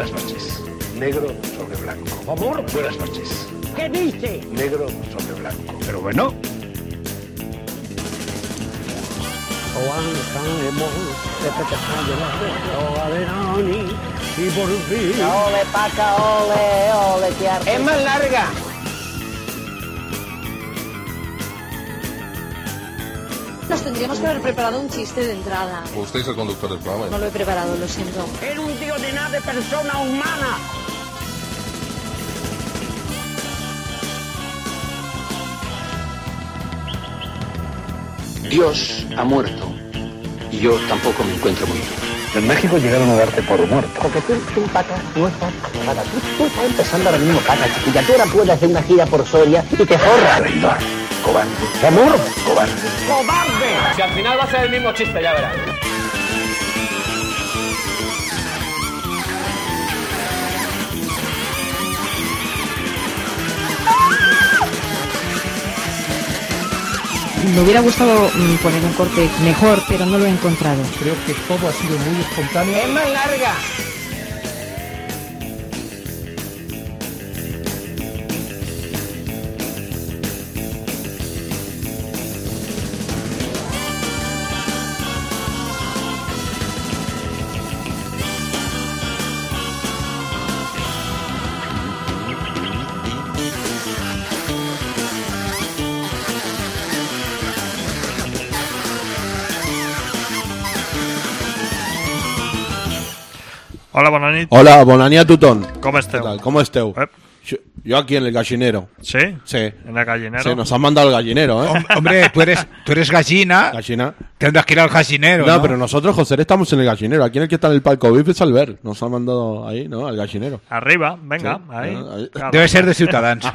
buenas noches. Negro sobre blanco. Amor, buenas noches. ¿Qué dice? Negro sobre blanco. Pero bueno. Ole, paca, ole, que arte. Es más larga. Nos tendríamos que haber preparado un chiste de entrada. Usted es el conductor del programa. No lo he preparado, lo siento. Era un tío de nada de persona humana. Dios ha muerto. Y yo tampoco me encuentro muy bien. En México llegaron a darte por muerto. Porque tú paca, no estás nada. Tú estás empezando ahora mismo, paca, chiquilla. Tú ahora puedes hacer una gira por Soria y te forras. Traidor. Cobarde. Amor. Cobarde. ¡Cobarde! Si al final va a ser el mismo chiste, ya verás. Me hubiera gustado poner un corte mejor, pero no lo he encontrado. Creo que todo ha sido muy espontáneo. Es más larga. Hola, bona nit. Hola, bona nit a tothom. Com esteu? ¿Qué tal? ¿Cómo esteu? Yo aquí en el gallinero. ¿Sí? Sí. ¿En el gallinero? Sí, nos han mandado el gallinero, ¿eh? Hombre, tú eres gallina. Gallina. Tendrás que ir al gallinero, No, pero nosotros, José, estamos en el gallinero. Aquí en el que está en el palco VIP es Albert. Nos han mandado ahí, ¿no? Al gallinero. Arriba, venga, Sí. ahí. Claro. Debe ser de Ciutadans.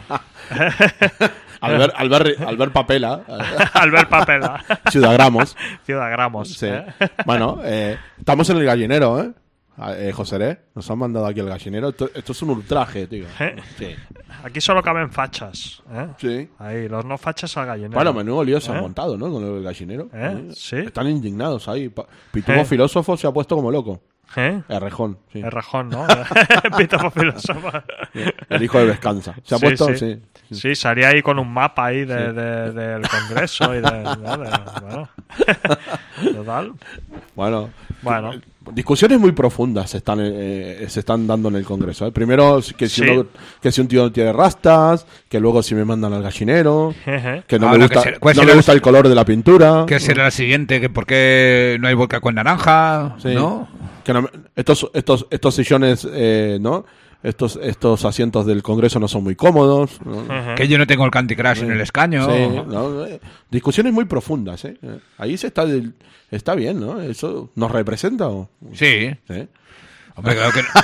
Albert Papela. Albert Papela. Ciudagramos. Ciudagramos. Sí. Bueno, estamos en el gallinero, ¿eh? José, nos han mandado aquí el gallinero. Esto es un ultraje, tío. Sí. Aquí solo caben fachas, ¿eh? Sí. Ahí, los no fachas al gallinero. Bueno, menudo lío se han montado, ¿no? Con el gallinero. ¿Sí? Están indignados ahí. Pitufo filósofo se ha puesto como loco. Errejón, sí. Errejón, ¿no? Pitufo filósofo. El hijo de Descansa. Se ha puesto, sí. Sí, salía ahí con un mapa ahí del Congreso y bueno. Total. Bueno. Bueno. Discusiones muy profundas se están dando en el Congreso. Primero que si un tío no tiene rastas, que luego si me mandan al gallinero, que no me gusta el color de la pintura. ¿Qué será la siguiente? ¿Que por qué no hay vodka con naranja? Sí. ¿No? Que no, estos sillones, ¿no? Estos asientos del Congreso no son muy cómodos, ¿no? Que yo no tengo el Candy Crush en el escaño. Sí, ¿no? Discusiones muy profundas, ¿eh? Ahí está bien, ¿no? ¿Eso nos representa o? Sí. Hombre,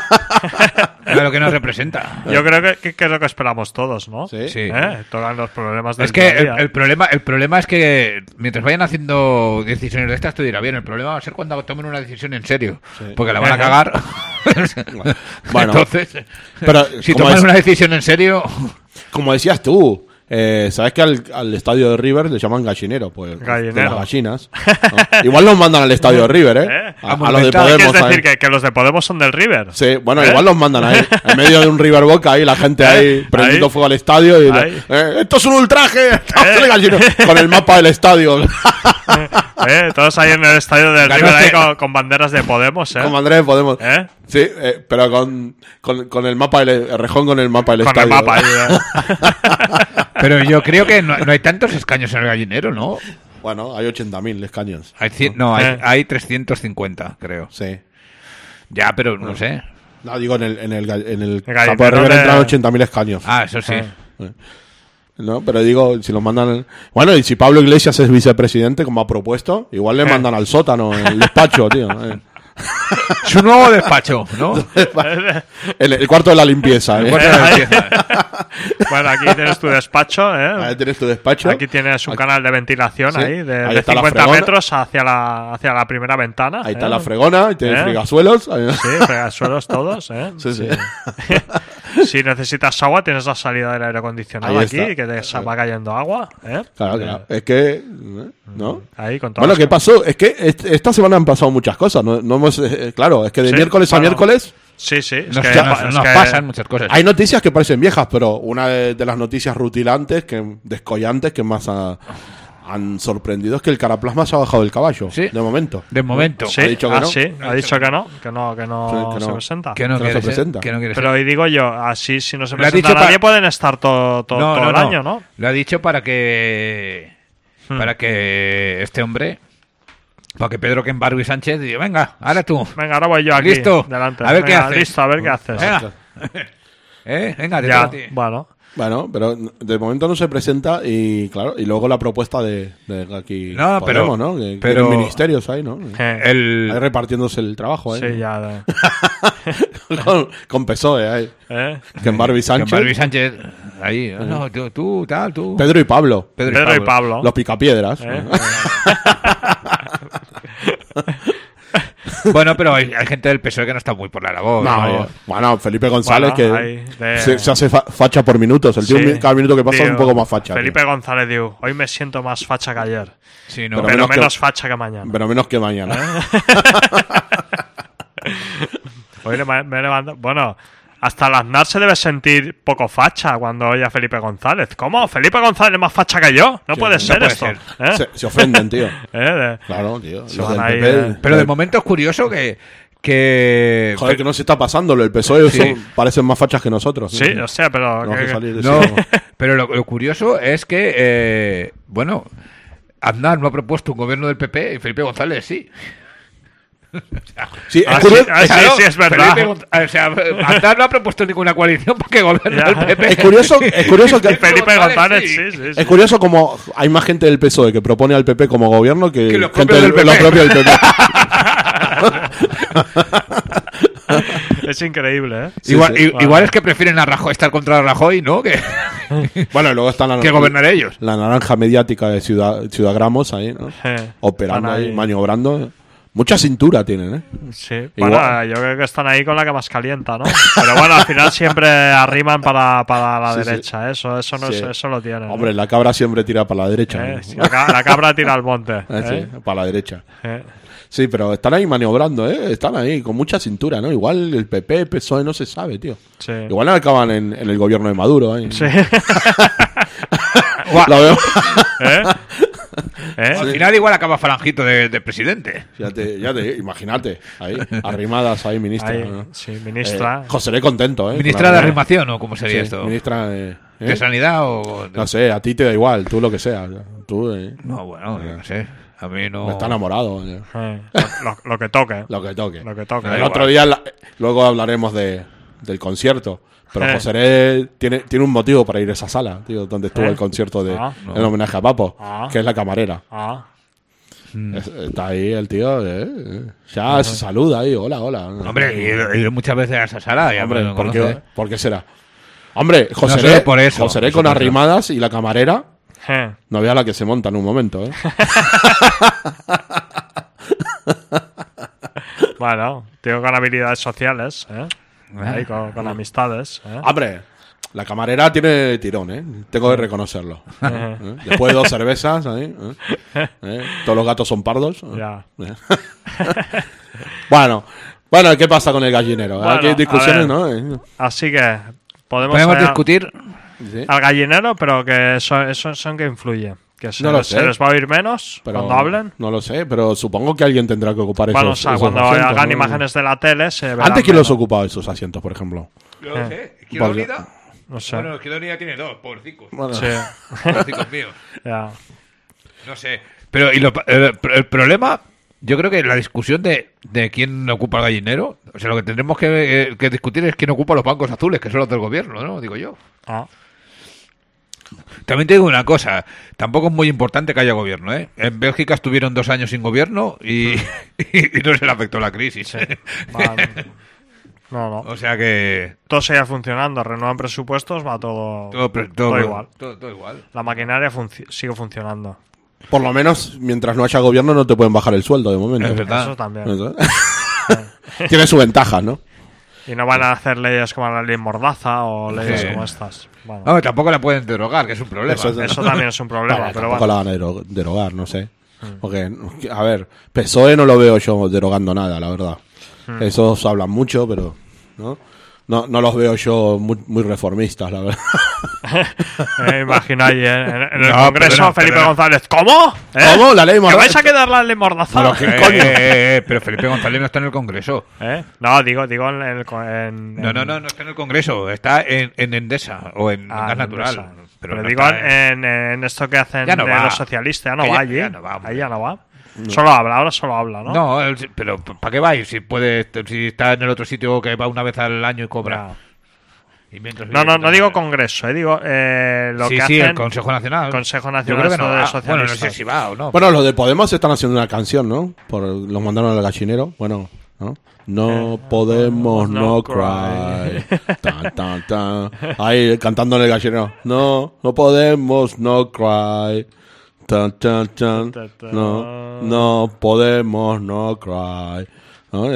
claro que nos representa. Yo creo que es lo que esperamos todos, ¿no? Sí. Tocan los problemas del Es que día. el problema es que mientras vayan haciendo decisiones de estas, tú dirás, bien, el problema va a ser cuando tomen una decisión en serio. Sí. Porque la van a cagar. Bueno, entonces, pero si toman una decisión en serio... Como decías tú, ¿sabes que al estadio de River le llaman gallinero? Pues Gallinero. de las gallinas, ¿no? Igual nos mandan al estadio de River, ¿eh? A los de Podemos. ¿Quieres decir que los de Podemos son del River? Sí, bueno, igual los mandan ahí, en medio de un River Boca, ahí la gente ahí prendiendo fuego al estadio y ¡esto es un ultraje! ¡Estamos en el gallinero! Con el mapa del estadio. Todos ahí en el estadio del River ahí con banderas de Podemos, ¿eh? Con banderas de Podemos. Sí, pero con el mapa del Errejón, con el mapa del estadio. Con el mapa ahí, Pero yo creo que no hay tantos escaños en el gallinero, ¿no? Bueno, hay 80.000 escaños. Hay 350, creo. Sí. Ya, pero no sé. No, digo, en el campo de River entran 80.000 escaños. Ah, eso sí. No, pero digo, si los mandan... Bueno, y si Pablo Iglesias es vicepresidente, como ha propuesto, igual le mandan al sótano, el despacho, tío. Su nuevo despacho, ¿no? El cuarto de la limpieza. Bueno, aquí tienes tu despacho, Ahí tienes tu despacho. Aquí tienes un canal de ventilación ahí de está 50 metros hacia la primera ventana. Ahí está la fregona, y tienes frigasuelos. Sí, frigasuelos todos, Sí. Si necesitas agua, tienes la salida del aire acondicionado aquí, que te va cayendo agua. Claro. Es que... ¿no? Ahí con ¿qué pasó? Es que esta semana han pasado muchas cosas. No hemos, claro, es que de miércoles a miércoles... Sí, sí. Nos pasan muchas cosas. Hay noticias que parecen viejas, pero una de las noticias rutilantes, descollantes, que más han sorprendido es que el Caraplasma se ha bajado del caballo. Sí. De momento. Sí, ha dicho que no. Sí, ha dicho que no se presenta. Que no se presenta. Pero y digo yo, así si no se presenta nadie pueden estar todo el año, ¿no? Lo ha dicho para que este hombre, para que Pedro Barbie Sánchez diga, venga, ahora tú. Venga, ahora voy yo aquí. Listo. Delante. A ver qué haces. Listo, a ver qué haces. Venga, te ya, a ti. Bueno, pero de momento no se presenta y claro, y luego la propuesta de aquí Podemos, ¿no? Que quieren ministerios ahí, ¿no? Ahí repartiéndose el trabajo, ¿eh? Sí, ya. con PSOE ahí. Que en Barbie Sánchez. Barbie Sánchez ahí. No, tú. Pedro y Pablo. Pedro y Pablo. Los picapiedras. Bueno, pero hay gente del PSOE que no está muy por la labor. Bueno, Felipe González se hace facha por minutos. El tío cada minuto que pasa es un poco más facha. Felipe González digo, hoy me siento más facha que ayer. Sí, no. Pero menos facha que mañana. Pero menos que mañana. Hoy me levanto. Bueno, hasta el Aznar se debe sentir poco facha cuando oye a Felipe González. ¿Cómo? ¿Felipe González es más facha que yo? No puede ser esto. Se ofenden, tío. Claro, tío. Pero de momento es curioso que... Joder, que no se está pasándolo. El PSOE parecen más fachas que nosotros. Sí, o sea, pero... Pero lo curioso es que, Aznar no ha propuesto un gobierno del PP y Felipe González sí. Sí, es verdad. Aznar no ha propuesto ninguna coalición porque gobierna el PP. Es curioso que Felipe González, sí. Es curioso como hay más gente del PSOE que propone al PP como gobierno que los gente propios los propios del PP. Es increíble, ¿eh? Igual es que prefieren a Rajoy estar contra Rajoy, ¿no? Bueno, y luego están que gobernar ellos. La naranja mediática de Ciudadgramos ahí, ¿no? Operando ahí, maniobrando. Mucha cintura tienen, ¿eh? Sí, bueno, yo creo que están ahí con la que más calienta, ¿no? Pero bueno, al final siempre arriman para la derecha, sí. Eso lo tienen. Hombre, la cabra siempre tira para la derecha. La cabra tira al monte. Sí, para la derecha. Sí, pero están ahí maniobrando, ¿eh? Están ahí con mucha cintura, ¿no? Igual el PP, PSOE, no se sabe, tío. Sí. Igual acaban en el gobierno de Maduro, ¿eh? Sí. Lo veo. Al final igual acaba Falanjito de presidente. Ya te imagínate, ahí, arrimadas ahí, ministra. Ahí, ¿no? Sí, ministra. José contento, ¿eh? ¿Ministra de arrimación o cómo sería esto? Ministra de sanidad o... No sé, a ti te da igual, tú lo que sea. Tú, no, bueno, no sé. A mí no... Está enamorado. Lo que toque. Lo que toque. El otro día, luego hablaremos del concierto. Pero José tiene un motivo para ir a esa sala, tío, donde estuvo el concierto en homenaje a Papo, que es la camarera. Está ahí el tío, ya se saluda ahí, hola. Hombre, he ido muchas veces a esa sala. Ya hombre, ¿por qué será? Hombre, José con arrimadas y la camarera, no vea la que se monta en un momento, ¿eh? Bueno, tío con habilidades sociales, ¿eh? Ahí con amistades, ¿eh? Hombre, la camarera tiene tirón, ¿eh? Tengo que reconocerlo. Después de 2 cervezas, ahí, todos los gatos son pardos. Ya. Bueno, ¿qué pasa con el gallinero? Aquí hay discusiones, ¿no? Así que podemos discutir al gallinero, pero que eso son que influye. Que se les va a oír menos cuando hablen. No lo sé, pero supongo que alguien tendrá que ocupar esos cuando asientos, hagan ¿no? imágenes de la tele se verán. ¿Antes quién los ocupaba esos asientos, por ejemplo? Yo no sé. ¿Izquierda Unida? No sé. Bueno, Izquierda Unida tiene 2, pobrecicos. Bueno. Sí. Pobrecicos míos. Ya. No sé. Pero el problema, yo creo que la discusión de quién ocupa el gallinero, o sea, lo que tendremos que discutir es quién ocupa los bancos azules, que son los del gobierno, ¿no? Digo yo. También te digo una cosa, tampoco es muy importante que haya gobierno, ¿eh? En Bélgica estuvieron 2 años sin gobierno y no se le afectó la crisis. Sí. Vale. No. O sea que... Todo sigue funcionando, renuevan presupuestos, va todo igual. Todo igual. La maquinaria sigue funcionando. Por lo menos, mientras no haya gobierno, no te pueden bajar el sueldo de momento. Es verdad. Eso también. Tiene su ventaja, ¿no? Y no van a hacer leyes como la ley Mordaza o leyes como estas. Bueno. No, tampoco la pueden derogar, que es un problema. Eso también es un problema. Pero tampoco la van a derogar, no sé. Porque, a ver, PSOE no lo veo yo derogando nada, la verdad. Esos hablan mucho, pero ¿no? No los veo yo muy reformistas, la verdad. Me imagino ahí en el Congreso Felipe González. ¿Cómo? ¿Cómo? ¿La ley Mordaza? ¿Que vais a quedar la ley Mordaza? Pero Felipe González no está en el Congreso. No, digo en el... No está en el Congreso. Está en Endesa o en Gas Natural. Pero no digo en esto que hacen los socialistas. Ya no va allí. Ahí ya no va. No. Ahora solo habla, ¿no? No, pero ¿para qué vais? Si está en el otro sitio que va una vez al año y cobra. Y no digo Congreso, digo lo que hacen... Sí, el Consejo Nacional. Consejo Nacional. Yo creo que no de Socialistas. Bueno, no sé si va o no. Bueno, los de Podemos están haciendo una canción, ¿no? Los mandaron al gallinero. Bueno, ¿no? No podemos no cry. Tan, tan, tan. Ahí cantando en el gallinero. No podemos no cry. Tan, tan, tan. No podemos no cry. ¿No?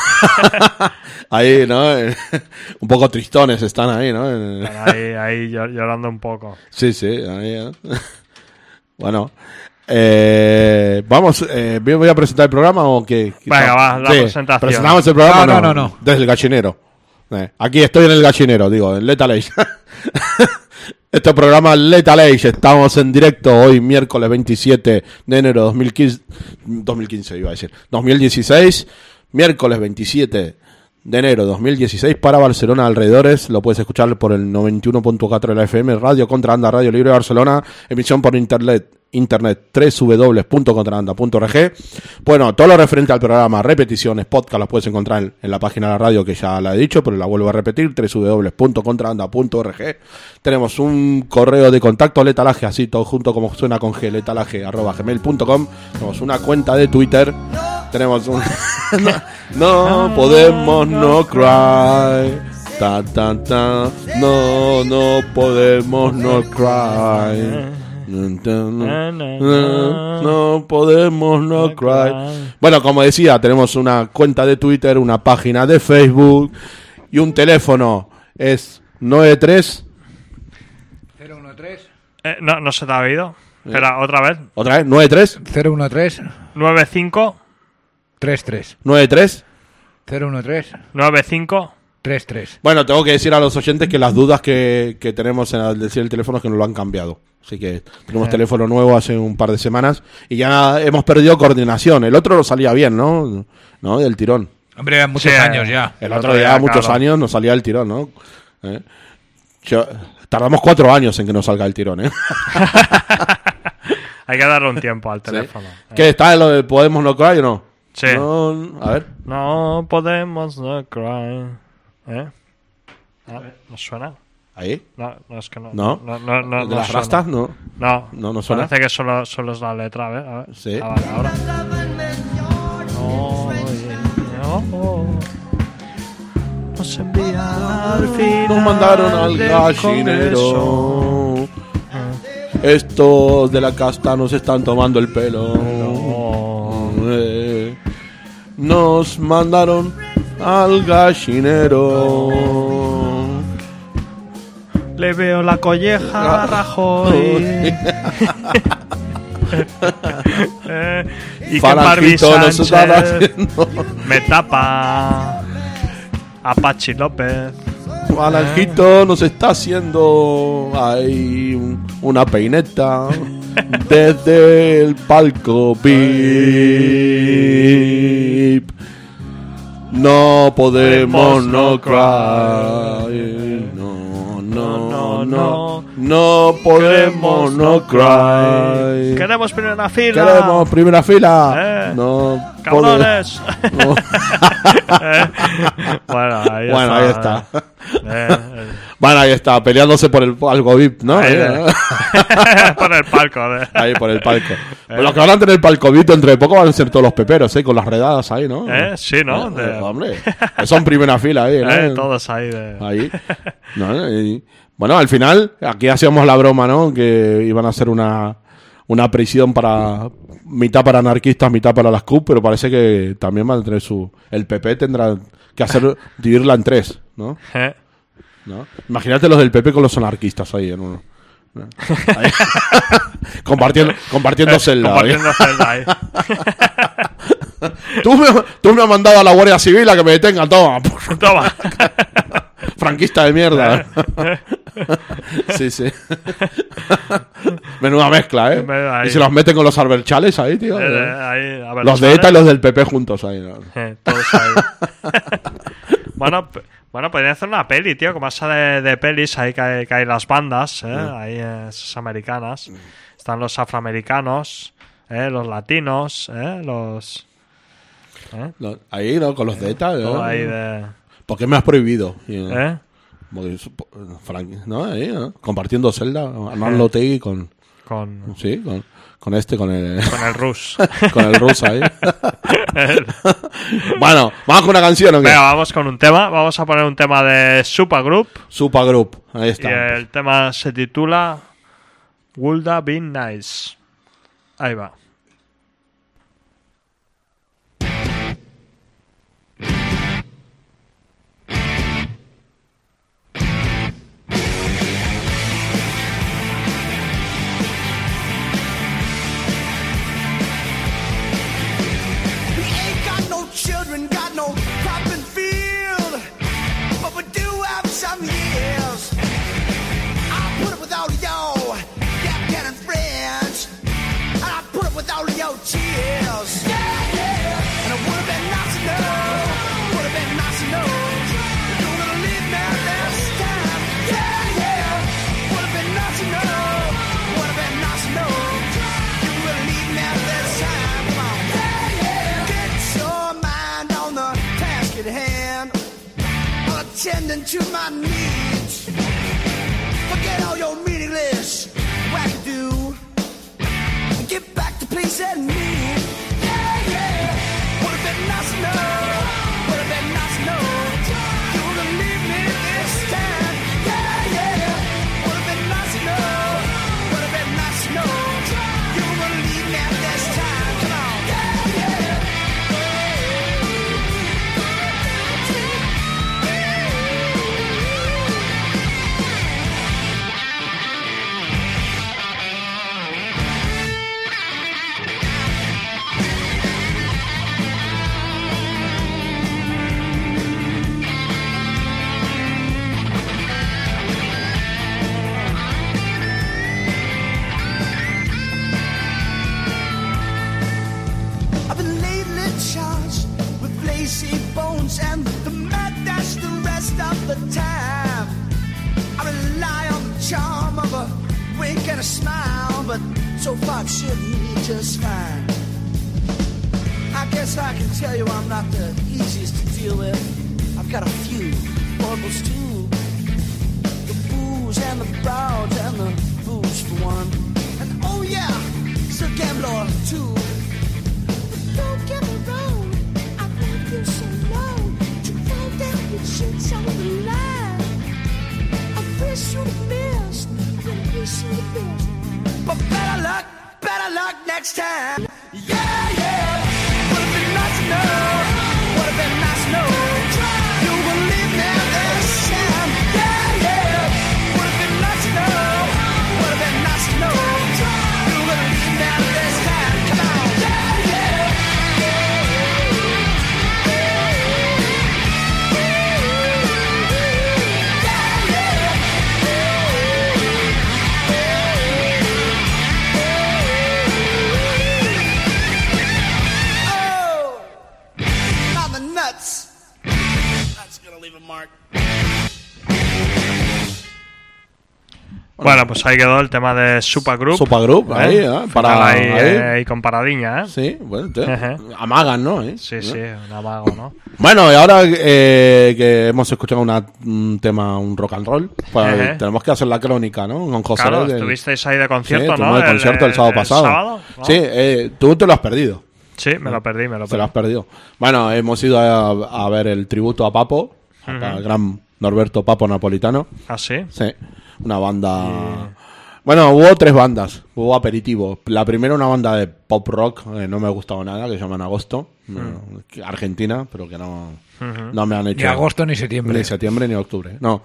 Ahí, ¿no? Un poco tristones están ahí, ¿no? Ahí llorando un poco. Sí, ahí. Bueno, vamos, ¿voy a presentar el programa o qué? Venga, va, la presentación. ¿Presentamos el programa? No. Desde el gallinero. Aquí estoy en el gallinero, digo, en Lethal Age. Este programa Lethal Age, estamos en directo hoy, miércoles 27 de enero de 2016, miércoles 27 de enero de 2016 para Barcelona alrededores. Lo puedes escuchar por el 91.4 de la FM, Radio Contrabanda, Radio Libre de Barcelona, emisión por internet www.contrabanda.org. Bueno, todo lo referente al programa, repeticiones, podcast, los puedes encontrar en la página de la radio, que ya la he dicho, pero la vuelvo a repetir, www.contrabanda.org. Tenemos un correo de contacto, letalaje, así todo junto como suena con G, letalaje@gmail.com. Tenemos una cuenta de Twitter, tenemos un no podemos no cry. Ta, ta, ta. No podemos no cry. No podemos no cry. Bueno, como decía, tenemos una cuenta de Twitter, una página de Facebook y un teléfono. Es 93 013. No se te ha oído. Espera, otra vez. 93 013 95 33 93 013 95 33. Bueno, tengo que decir a los oyentes que las dudas que tenemos al decir el teléfono es que nos lo han cambiado. Así que tenemos teléfono nuevo hace un par de semanas y ya hemos perdido coordinación. El otro nos salía bien, ¿no? Del tirón. Hombre, muchos años ya. El otro ya muchos años nos salía el tirón, ¿no? Tardamos 4 años en que nos salga el tirón, ¿eh? Hay que darle un tiempo al teléfono. ¿Sí? ¿Qué está en lo de Podemos No Cry o no? Sí. No, a ver. No podemos no cry. ¿No suena? ¿Ahí? No, es que no. ¿No? ¿De las rastas? No suena. Parece que solo es la letra, a ver. Sí. Vale, ahora. Nos envían al final. Nos mandaron al gallinero. Estos de la casta nos están tomando el pelo. Nos mandaron al gallinero. Le veo la colleja a Rajoy. Y que Barbie Sánchez me tapa a Pachi López. Falanjito nos está haciendo ahí una peineta desde el palco VIP. No podemos no cry. No podemos no cry. Queremos primera fila. No cabrones. Bueno, ahí está. Bueno, ahí está, peleándose por el palco VIP, ¿no? Por el palco. Ahí, por el palco. Los que van a tener el palco VIP dentro de poco van a ser todos los peperos, con las redadas ahí, ¿no? Sí, ¿no? Hombre, son primera fila ahí, ¿no? Todos ahí. Ahí. ¿No? Bueno, al final, aquí hacíamos la broma, ¿no? Que iban a hacer una prisión mitad para anarquistas, mitad para las CUP, pero parece que también van a tener el PP tendrá que dividirla en 3, ¿no? ¿No? Imagínate los del PP con los anarquistas ahí en uno. Ahí. compartiendo celda. Compartiendo celda ahí. Tú me has mandado a la Guardia Civil a que me detengan. Toma. Franquista de mierda. Sí. Menuda mezcla, ¿eh? Ahí. Y se los meten con los arberchales ahí, tío. Los de ETA y los del PP juntos ahí, ¿no? Todos ahí. Bueno, podría hacer una peli, tío. Como esa de pelis, ahí que hay las bandas, ahí esas americanas. Están los afroamericanos, los latinos, los... Ahí, ¿no? Con los de ETA, ahí de... ¿Por qué me has prohibido? ¿No? Ahí, ¿no? Compartiendo celda, Arnaldo Tegui con el Con el Rus. Con el Rus ahí. Bueno, ¿vamos con una canción o qué? Venga, vamos con un tema. Vamos a poner un tema de Supergroup. Ahí está. Y el tema se titula Would Have Been Nice. Ahí va. Cheers. Yeah, yeah. And it would have been nice to know. Would have been nice to know. You're gonna leave me this time. Yeah, yeah. Would have been nice to know. Would have been nice to know. You're gonna leave me this time. Come on. Yeah, yeah. Get your mind on the task at hand. Attending to my needs. Forget all your meaningless wackadoo. And get back to pleasing me. Yeah, yeah. Would have been nice to know. Would have been nice to know. You were gonna leave me this time. Yeah, yeah. Would have been nice to know. Would have been nice to know. You were gonna leave me this time. Come on. Yeah, yeah. Bones and the mad dash the rest of the time. I rely on the charm of a wink and a smile, but so far I'm sure you just fine. I guess I can tell you I'm not the easiest to deal with. I've got a few foibles too. The booze and the broads and the booze for one. And oh yeah, still gambler too. But don't get me wrong, you're so low to find out your shit's on the line. I wish you'd have missed. I wish you'd have missed. But better luck next time. Yeah, yeah. Would have been nice to know. Would have been nice to know. You will leave me this time. Yeah, yeah. Would have been nice to know. Would have been nice to know. You will leave me this time. Come on. Yeah, yeah. Bueno, pues ahí quedó el tema de Supergroup. Ahí, para ahí con paradiña, ¿eh? Sí, bueno, amagan, ¿no? Sí, un amago, ¿no? Bueno, y ahora que hemos escuchado un tema, un rock and roll, pues tenemos que hacer la crónica, ¿no? Con José. Claro, estuvisteis ahí de concierto, ¿no? El concierto el sábado pasado. ¿Sábado? ¿No? Sí, tú te lo has perdido. Sí, me lo perdí. Te lo has perdido. Bueno, hemos ido a ver el tributo a Papo, al gran Norberto Papo Napolitano. ¿Ah, sí? Sí, una banda... Bueno, hubo 3 bandas, hubo aperitivo. La primera una banda de pop rock, no me ha gustado nada, que se llama Agosto, argentina, pero que no me han hecho... Ni agosto ni septiembre. Ni septiembre ni octubre, no.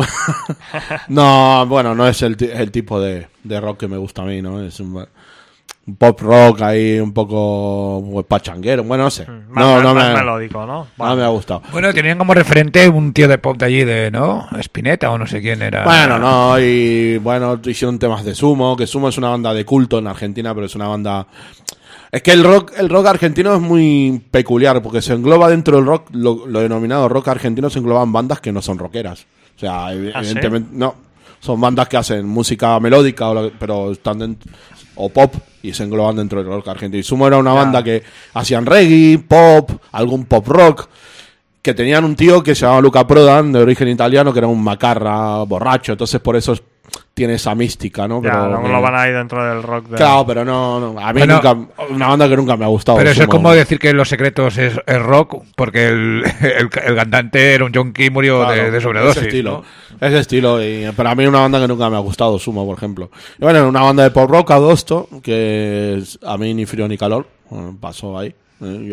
No, bueno, no es el tipo de rock que me gusta a mí, ¿no? Es pop rock ahí un poco pachanguero, bueno, no sé. Más melódico, ¿no? No me ha gustado. Bueno, tenían como referente un tío de pop de allí, ¿no? Spinetta o no sé quién era. Bueno, no, y bueno, hicieron temas de Sumo, que Sumo es una banda de culto en Argentina, pero es una banda... Es que el rock argentino es muy peculiar, porque se engloba dentro del rock, lo denominado rock argentino se engloba en bandas que no son rockeras. O sea, evidentemente, no. Son bandas que hacen música melódica, pero están dentro... o pop, y se engloban dentro del rock argentino. Y Sumo era una banda que hacían reggae, pop, algún pop rock, que tenían un tío que se llamaba Luca Prodan, de origen italiano, que era un macarra, borracho, entonces por eso tiene esa mística, ¿no? Pero no lo van ahí dentro del rock. Claro, pero no a mí nunca, una banda que nunca me ha gustado. Pero eso es como decir que Los Secretos es rock, porque el cantante era un junkie y murió de sobredosis. Ese estilo, pero a mí una banda que nunca me ha gustado, Sumo, por ejemplo. Y bueno, una banda de pop rock, Adosto, que a mí ni frío ni calor, pasó ahí. Yo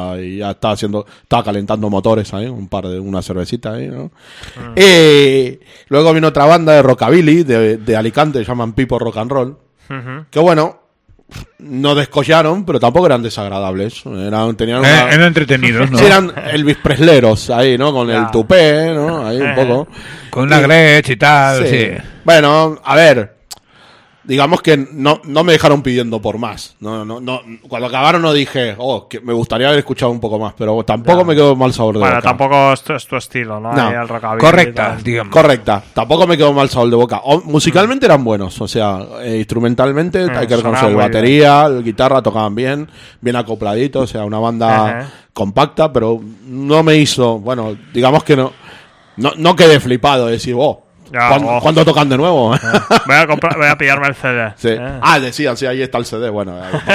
estaba calentando motores ahí, una cervecita ahí, ¿no? Luego vino otra banda de rockabilly de Alicante, se llaman Pipo Rock and Roll, que bueno, no descollaron, pero tampoco eran desagradables. Eran entretenidos, ¿no? Sí, eran Elvis Presleros ahí, ¿no? Con el tupé, ¿no? Ahí un poco. Con una Gretsch y tal, sí. Bueno, a ver, digamos que no me dejaron pidiendo por más. No, cuando acabaron no dije, que me gustaría haber escuchado un poco más, pero tampoco me quedó mal sabor de boca. Bueno, tampoco es tu estilo, ¿no? No. El rockabilly, Correcta. Tampoco me quedó mal sabor de boca. Musicalmente eran buenos, o sea, instrumentalmente hay que reconocer batería, guitarra tocaban bien acopladitos, o sea, una banda compacta, pero no me hizo, bueno, digamos que no quedé flipado de decir, ¿cuándo tocan de nuevo? Voy a pillarme el CD. Sí. Decían, sí, ahí está el CD. Bueno,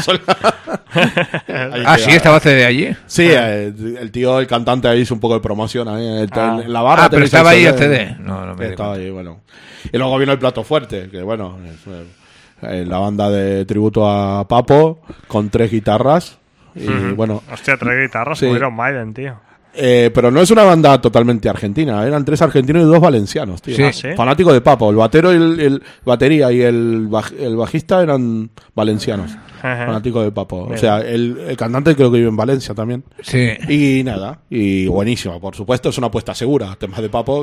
sí, estaba CD allí. Sí, el tío, el cantante ahí hizo un poco de promoción ahí en la barra. Pero estaba ahí el CD. No me estaba ahí, bueno. Y luego vino el plato fuerte, que bueno, la banda de tributo a Papo con 3 guitarras. Y bueno. Hostia, 3 guitarras, como Iron Maiden, tío. Pero no es una banda totalmente argentina, eran 3 argentinos y 2 valencianos, tío. ¿Sí? Fanático de Papo, el batero y el batería y el bajista eran valencianos. Fanático de Papo. Bien. O sea, el cantante creo que vive en Valencia también. Sí. Y nada, y buenísimo, por supuesto, es una apuesta segura, temas de Papo.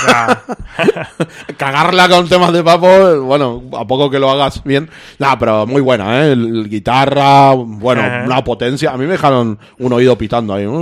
Cagarla con temas de Papo, bueno, a poco que lo hagas bien. Nada, pero muy buena, el guitarra, bueno, una potencia. A mí me dejaron un oído pitando ahí.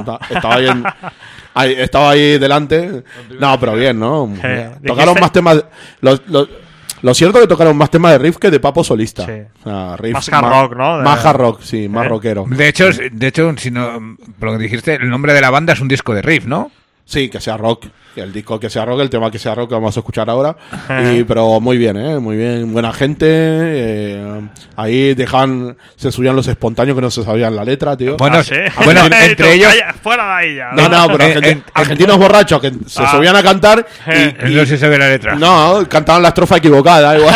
Estaba ahí delante. No, pero bien, ¿no? Tocaron más temas. Lo cierto es que tocaron más temas de riff que de Papo solista. Sí. O sea, riff más hard rock, ¿no? Más hard rock, sí, más rockero. De hecho, si no, por lo que dijiste, el nombre de la banda es un disco de riff, ¿no? Sí, que sea rock. El disco que sea rock, el tema que sea rock que vamos a escuchar ahora. Pero muy bien, muy bien. Buena gente. Ahí se subían los espontáneos que no se sabían la letra, tío. Bueno, entre ellos. Fuera de ahí ya. No, pero argentinos borrachos que se subían a cantar. Y no se sabe la letra. No, cantaban la estrofa equivocada, igual.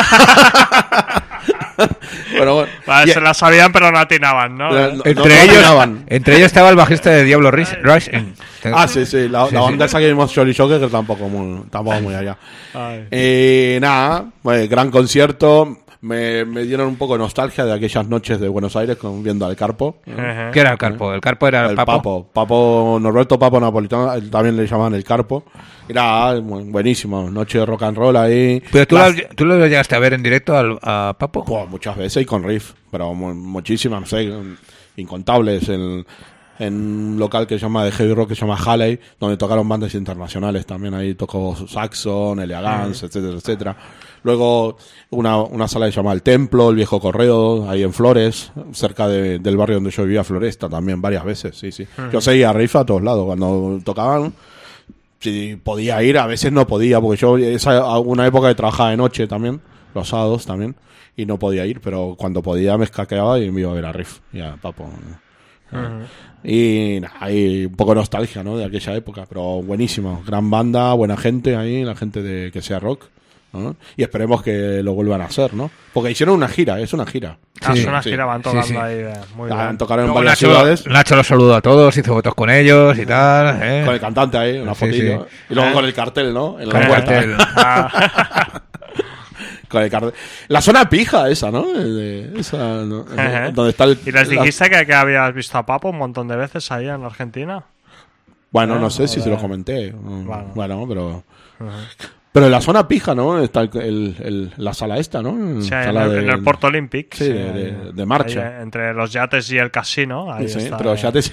Pero bueno, se la sabían pero no atinaban, ¿no? Entre ellos estaba el bajista de Diablo Rush. Sí, la banda esa que vimos Jolly Joker, que tampoco muy allá. Nada, gran concierto. Me dieron un poco de nostalgia de aquellas noches de Buenos Aires viendo al Carpo. ¿Qué era el Carpo? El Carpo era el Papo. Norberto Papo Napolitano, también le llamaban el Carpo. Era buenísimo, noche de rock and roll ahí. ¿Pero tú lo llegaste a ver en directo a Papo? Pues muchas veces y con riff, pero muchísimas, no sé, incontables. En un local que se llama de heavy rock que se llama Halley, donde tocaron bandas internacionales también. Ahí tocó Saxon, Elegance, etcétera, etcétera. Luego una sala que se llama El Templo, el Viejo Correo, ahí en Flores, cerca del barrio donde yo vivía, Floresta, también varias veces, sí. Yo seguía riff a todos lados, cuando tocaban, si podía ir, a veces no podía, porque yo una época que trabajaba de noche también, los sábados también, y no podía ir, pero cuando podía me escaqueaba y me iba a ver a riff, ya, Papo. Y hay un poco de nostalgia, ¿no? De aquella época, pero buenísimo, gran banda, buena gente ahí, la gente de que sea rock, ¿no? Y esperemos que lo vuelvan a hacer, ¿no? Porque hicieron una gira, es una gira. Es una gira, van tocando ahí. Muy bien. Tocaron en varias ciudades. Nacho los saludó a todos, hizo fotos con ellos y tal. Con el cantante ahí, una fotito. Y luego con el cartel, ¿no? Con el cartel. La zona pija esa, ¿no? Donde está ¿Y les dijiste que habías visto a Papo un montón de veces ahí en Argentina? Bueno, no sé si se lo comenté. Bueno, pero... Pero en la zona pija, ¿no? Está la sala esta, ¿no? Sí, en el Port Olympic. Sí, de marcha. Ahí, entre los yates y el casino. Ahí está, entre los yates...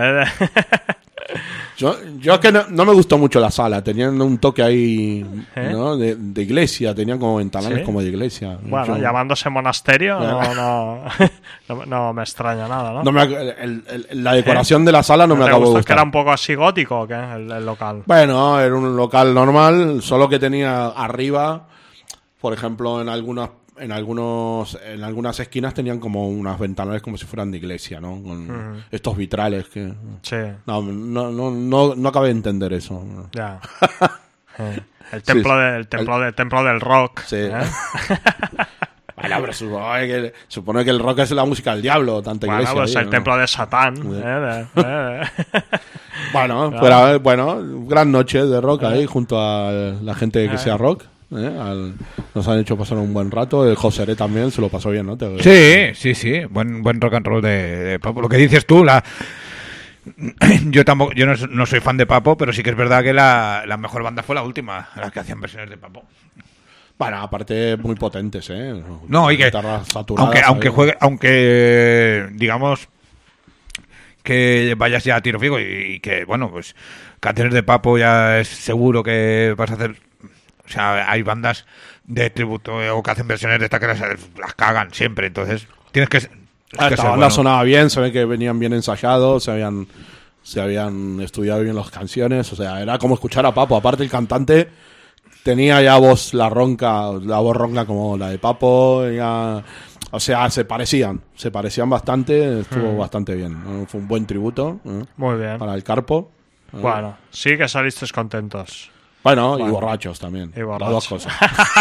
Yo es que no me gustó mucho la sala. Tenían un toque ahí, ¿no? de iglesia. Tenían como ventanales como de iglesia. Bueno, llamándose monasterio no me extraña nada, ¿no? La decoración de la sala no me acabó de gustar. ¿Que era un poco así gótico o qué? El local. Bueno, era un local normal, solo que tenía arriba, por ejemplo, en algunas esquinas tenían como unas ventanales como si fueran de iglesia, ¿no? Con estos vitrales que... Sí. No acabé de entender eso. Ya. El templo del rock. Sí. Bueno, pero supone que el rock es la música del diablo, tanta iglesia. Pues el templo de Satán. Bueno, gran noche de rock ahí junto a la gente que sea rock. Nos han hecho pasar un buen rato. El Joseré también se lo pasó bien, ¿no? Sí. Buen rock and roll de Papo. Lo que dices tú, yo no soy fan de Papo, pero sí que es verdad que la mejor banda fue la última, la que hacían versiones de Papo. Bueno, aparte muy potentes, No, y que aunque digamos que vayas ya a tiro fijo y que, bueno, pues canciones de Papo ya es seguro que vas a hacer. O sea, hay bandas de tributo o que hacen versiones de estas que las cagan siempre, entonces tienes que... Esta banda sonaba bien, se ve que venían bien ensayados, se habían estudiado bien las canciones, o sea, era como escuchar a Papo. Aparte el cantante tenía ya la voz ronca como la de Papo, o sea, se parecían bastante, estuvo bastante bien, ¿no? Fue un buen tributo. Muy bien. Para el Carpo. Bueno, sí que salisteis contentos. Bueno, y borrachos también. Las dos cosas.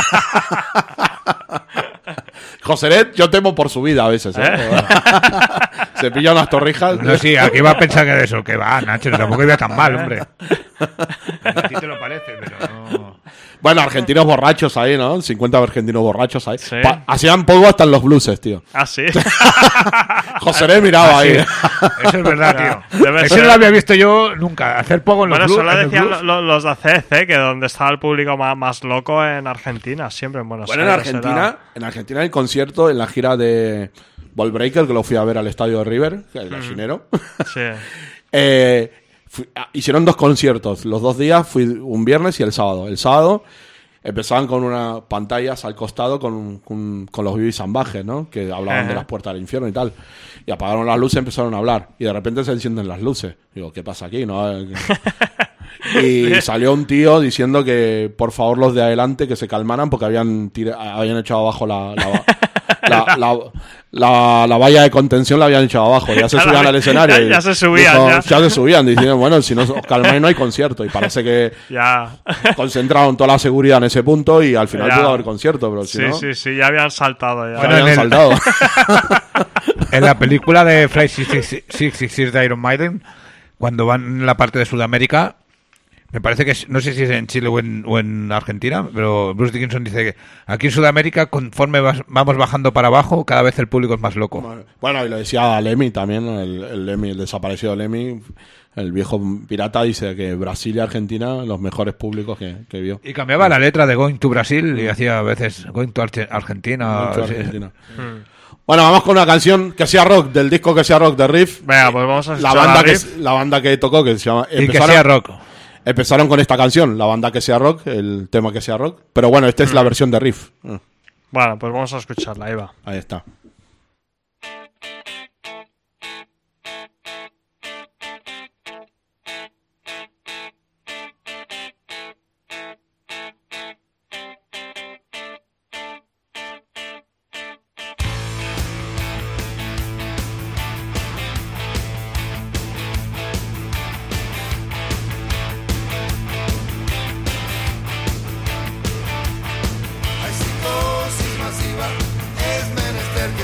Joseret, yo temo por su vida a veces. Se pilla unas torrijas. No, sí, aquí va a pensar que de eso, que va, Nacho, tampoco iba tan mal, hombre. A ti te lo parece, pero no. Bueno, argentinos borrachos ahí, ¿no? 50 argentinos borrachos ahí. Sí. Hacían poco hasta en los blueses, tío. Ah, sí. José miraba ahí. Eso es verdad, tío. Eso no lo había visto yo nunca. Hacer poco en los blues. Bueno, solo decían los de ACC, que donde estaba el público más loco en Argentina, siempre en Buenos Aires. Bueno, en Argentina el concierto, en la gira de Ballbreaker, que lo fui a ver al estadio de River, el gallinero. Sí. Hicieron 2 conciertos. Los 2 días fui un viernes y el sábado. El sábado empezaban con unas pantallas al costado con los Vivi Sambajes, ¿no? Que hablaban de las puertas del infierno y tal. Y apagaron las luces y empezaron a hablar. Y de repente se encienden las luces. Digo, ¿qué pasa aquí? ¿No? Y salió un tío diciendo que por favor los de adelante que se calmaran porque habían echado abajo la valla de contención, la habían echado abajo. Ya se subían al escenario. Ya se subían. Ya se subían diciendo, bueno, si no os calmáis no hay concierto. Y parece que concentraron toda la seguridad en ese punto y al final pudo haber concierto. Pero sí, ya habían saltado. Saltado. En la película de Flight 666 de Iron Maiden, cuando van en la parte de Sudamérica, me parece que, no sé si es en Chile o en Argentina, pero Bruce Dickinson dice que aquí en Sudamérica, conforme vamos bajando para abajo, cada vez el público es más loco. Bueno, y lo decía Lemmy también, el desaparecido Lemmy, el viejo pirata, dice que Brasil y Argentina, los mejores públicos que vio. Y cambiaba la letra de Going to Brasil y hacía a veces Going to Argentina. Bueno, vamos con una canción que sea rock, del disco que sea rock de Riff. Venga, pues vamos a escuchar la banda que tocó, que se llama... Y que sea rock. Empezaron con esta canción, la banda que sea rock, el tema que sea rock. Pero bueno, esta es la versión de Riff. Bueno, pues vamos a escucharla, ahí va. Ahí está. Es menester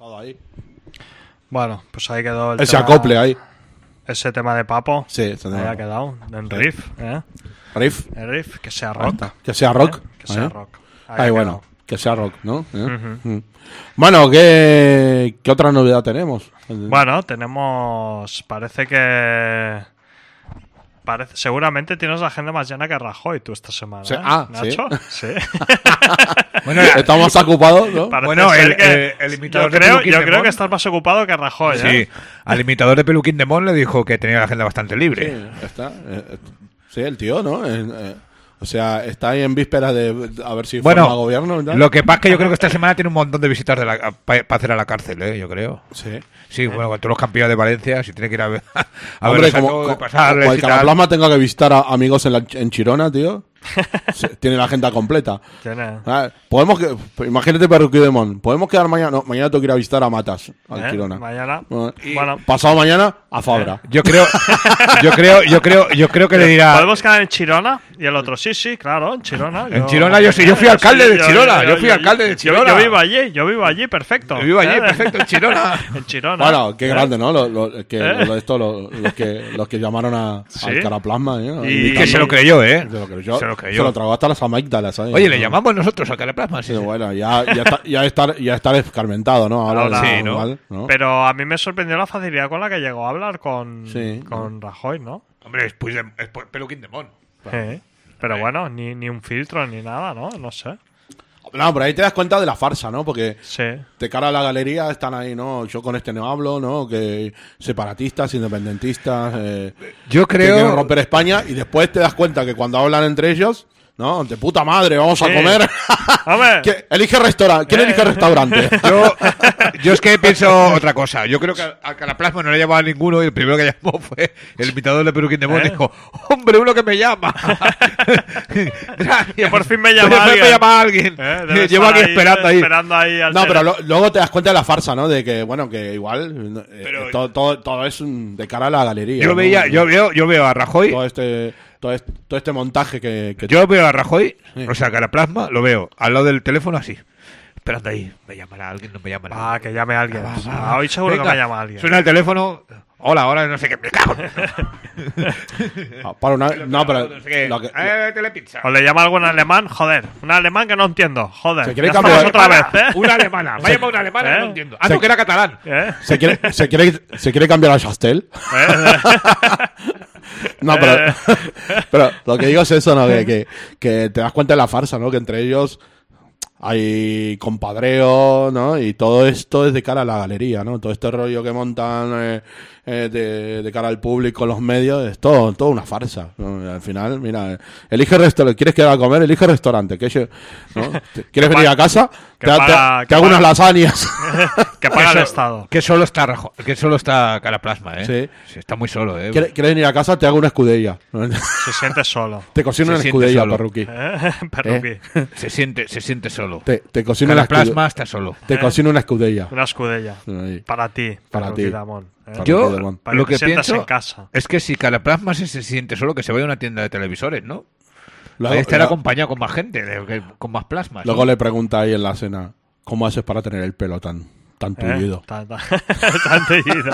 Todo ahí. Bueno, pues ahí quedó el ese tema, acople ahí. Ese tema de Papo. Sí, ese tema. Ahí ha quedado. En riff, Riff. El riff, que sea rock. Que sea rock. Que sea rock. Ahí bueno, que sea rock, ¿no? Bueno, ¿qué otra novedad tenemos? Bueno, tenemos... Parece que... seguramente tienes la agenda más llena que Rajoy tú esta semana. Sí. ¿Nacho? Sí. Bueno, estamos ocupados, ¿no? Bueno, el imitador yo creo que estás más ocupado que Rajoy. Sí, al imitador de Peluquín de Mon le dijo que tenía la agenda bastante libre. Sí, está. Sí, el tío, ¿no? O sea, está ahí en vísperas de a ver si forma gobierno. ¿No? Lo que pasa es que yo creo que esta semana tiene un montón de visitas para hacer a la cárcel, yo creo. Sí. Sí, bueno, con todos los campeones de Valencia, si tiene que ir a ver. Hombre, como el Caraplasma tenga que visitar a amigos en Chirona, tío. Tiene la agenda completa. Podemos imagínate Perruquí de Mon. Podemos quedar mañana. No, mañana tengo que ir a visitar a Matas, al Chirona. Mañana. Bueno, pasado mañana a Fabra. Yo creo que le dirá. ¿Podemos quedar en Chirona? Y el otro, sí, claro, en Chirona. En Chirona yo fui alcalde de Chirona. Yo fui alcalde de Chirona. Yo vivo allí, perfecto. Yo vivo allí, perfecto, en Chirona. En Chirona. Bueno, qué grande, ¿no? Los que llamaron al Caraplasma. Y que se lo creyó, Se lo tragó hasta las amígdalas. Oye, le llamamos nosotros al Caraplasma. Sí, bueno, ya está escarmentado, ¿no? Ahora sí, ¿no? Pero a mí me sorprendió la facilidad con la que llegó a hablar con Rajoy, ¿no? Hombre, es Peluquín de Mon. Pero bueno, ni un filtro ni nada, ¿no? No sé. No, pero ahí te das cuenta de la farsa, ¿no? Porque de cara a la galería están ahí, ¿no? Yo con este no hablo, ¿no? Que separatistas, independentistas, yo creo que quieren romper España, y después te das cuenta que cuando hablan entre ellos, ¿no? De puta madre, vamos a comer. Elige restaurante. ¿Quién elige restaurante? Yo es que pienso otra cosa. Yo creo que al Caraplasma no le llamaba a ninguno, y el primero que llamó fue el imitador de Peluquín de Mon. Dijo, hombre, uno que me llama. Que por fin me llama alguien. Llevo aquí esperando ahí. No, pero luego te das cuenta de la farsa, ¿no? De que, bueno, que igual todo es de cara a la galería. Yo veo a Rajoy. Todo este montaje que yo veo a Rajoy, o sea, Caraplasma, lo veo al lado del teléfono así, esperando ahí. Me llamará alguien, no me llamará. Que llame a alguien. Hoy seguro que me llama alguien. Suena el teléfono. Hola, ahora no sé qué. Me cago. Pero no sé qué. Telepizza. O le llama algún alemán, joder. Un alemán que no entiendo, joder. Se quiere cambiar otra vez, Una alemana. Me ha llamado una alemana que no entiendo. No, que era catalán. Se quiere cambiar a Chastel. No, pero lo que digo es eso, ¿no? Que te das cuenta de la farsa, ¿no? Que entre ellos hay compadreo, ¿no? Y todo esto es de cara a la galería, ¿no? Todo este rollo que montan de cara al público, los medios, es todo una farsa, ¿no? Al final, mira, elige restaurante. ¿Quieres quedar a comer? Elige restaurante. ¿No? ¿Quieres venir a casa? Te hago unas lasañas. Que paga el Estado. Que solo está Caraplasma, Sí. Está muy solo, ¿Quieres venir a casa? Te hago una escudella. Se siente solo. Te cocino una escudella, Perruquí. Perruquí. Se siente solo. Te cocino una escudella. Caraplasma está solo. Te cocino una escudella. Una escudella. Para ti. Damón. Yo para lo que pienso en casa. Es que si Caraplasma se siente solo, que se vaya a una tienda de televisores, ¿no? Ahí estará acompañado con más gente, con más plasmas. Luego le pregunta ahí en la cena, ¿cómo haces para tener el pelo tan tullido? Tan tullido.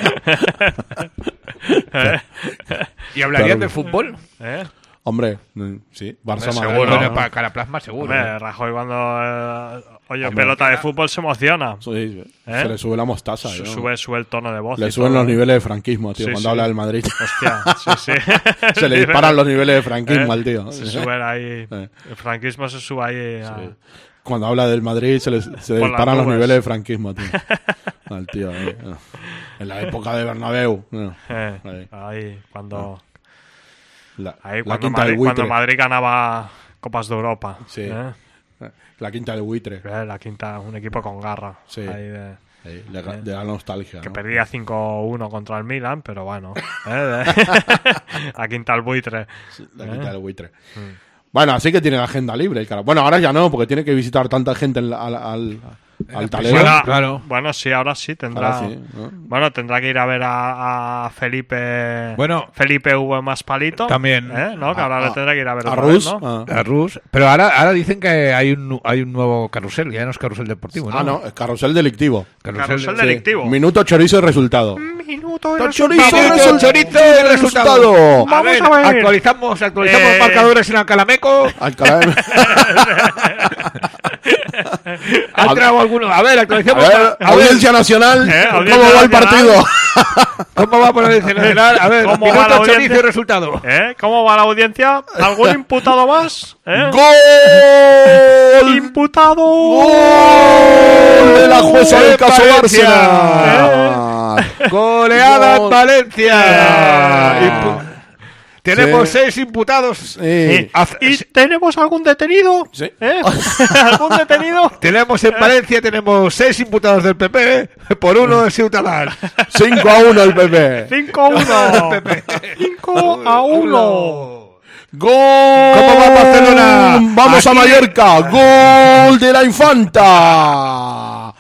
¿Y hablarían de fútbol? Hombre, sí, Barça seguro. Bueno, para Caraplasma seguro. Rajoy cuando oye pelota de fútbol se emociona. Sí, se le sube la mostaza. Sube el tono de voz. Le suben los niveles de franquismo, tío, cuando habla del Madrid. Hostia, sí. Se le disparan los niveles de franquismo al tío. Se sube ahí. El franquismo se sube ahí. Cuando habla del Madrid se disparan los niveles de franquismo, tío. Al tío. En la época de Bernabéu. Ahí, cuando... Cuando Madrid ganaba Copas de Europa. Sí. La quinta del buitre. La quinta, un equipo con garra. Sí. De la nostalgia. Que perdía 5-1 contra el Milan, pero bueno. La quinta del buitre. La quinta del buitre. Bueno, así que tiene la agenda libre. Bueno, ahora ya no, porque tiene que visitar tanta gente al talero. Claro. Bueno, sí, ahora sí tendrá. Ahora sí, ¿no? Bueno, tendrá que ir a ver a Felipe. Bueno, Felipe V más palito. También. ¿No? Que ahora le tendrá que ir a ver a otra Rus. vez, ¿no? A Rus. Pero ahora dicen que hay un nuevo carrusel, ya no es carrusel deportivo, ¿no? No, es carrusel delictivo. Carrusel delictivo. Minuto, chorizo y resultado. Minuto y Chorizo y resultado. Vamos a ver. Actualizamos marcadores en Alcalameco. ¿Ha entrado alguno? A ver, actualizamos. Audiencia Nacional. Audiencia ¿Cómo va el Nacional? partido? ¿Cómo va por la Audiencia Nacional? A ver, ¿Cómo va la minuto, audiencia? chorizo y resultado. ¿Cómo va la audiencia? ¿Algún imputado más? ¡Gol! ¡Imputado! ¡Gol de la jueza del caso Bárcena! Goleada en Gol. Valencia. Tenemos 6 imputados. Sí. ¿Y tenemos algún detenido? Sí. ¿Algún detenido? Tenemos en Valencia 6 imputados del PP por 1 de Ciutadans. 5-1 el PP. 5-1. 5-1. ¡Gol! ¿Cómo va Barcelona? ¡Vamos a Aquí. Mallorca! ¡Gol de la Infanta!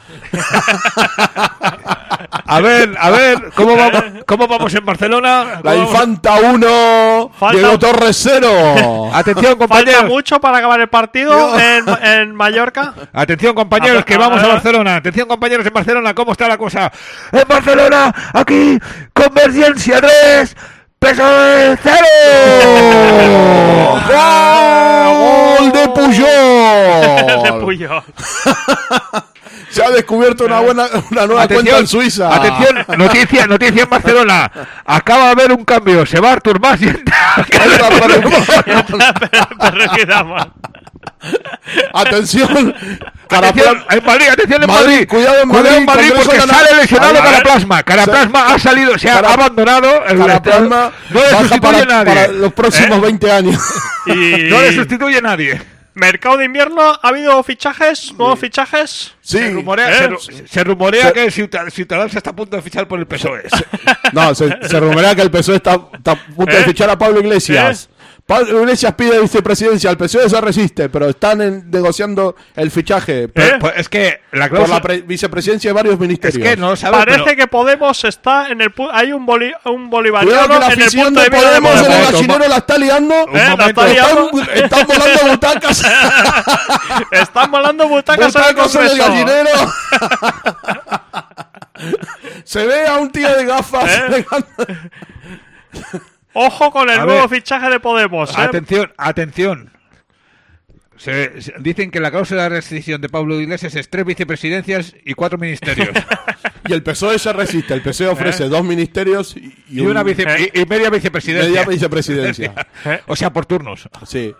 A ver, ¿cómo vamos en Barcelona? La Infanta 1, Diego Torres 0. Atención, compañeros. ¿Falta mucho para acabar el partido en Mallorca? Atención, compañeros, que vamos a Barcelona. Atención, compañeros, en Barcelona, ¿cómo está la cosa? En Barcelona, aquí, Convergencia 3, PSOE 0. ¡Gol de Puyol! De Puyol. Se ha descubierto una nueva cuenta en Suiza. Atención, noticia en Barcelona. Acaba de haber un cambio. Se va Artur Mas y entra Atención, en Madrid, atención en Madrid. Cuidado en Madrid, porque sale lesionado Caraplasma. Caraplasma ha salido, se ha abandonado. Caraplasma no le sustituye nadie. Para los próximos 20 años. Y no le sustituye nadie. Mercado de invierno, ¿ha habido fichajes? ¿Nuevos fichajes? Sí. Se rumorea que Ciudadanos está a punto de fichar por el PSOE. Se rumorea que el PSOE está a punto de fichar a Pablo Iglesias. Pablo Iglesias pide vicepresidencia, el PSOE se resiste, pero están negociando el fichaje pues es que por la vicepresidencia de varios ministerios. Es que no lo sabe, parece que Podemos está en el hay un bolivariano cuidado que la en el afición punto de de vista Podemos de en el Podemos. gallinero la está liando. Están volando butacas. Están volando butacas en el Congreso. Gallinero. Se ve a un tío de gafas. Ojo con el nuevo fichaje de Podemos. Atención. Dicen que la cláusula de restricción de Pablo Iglesias es 3 vicepresidencias y 4 ministerios. Y el PSOE se resiste. El PSOE ofrece 2 ministerios y una media vicepresidencia. Media vicepresidencia. O sea, por turnos. Sí.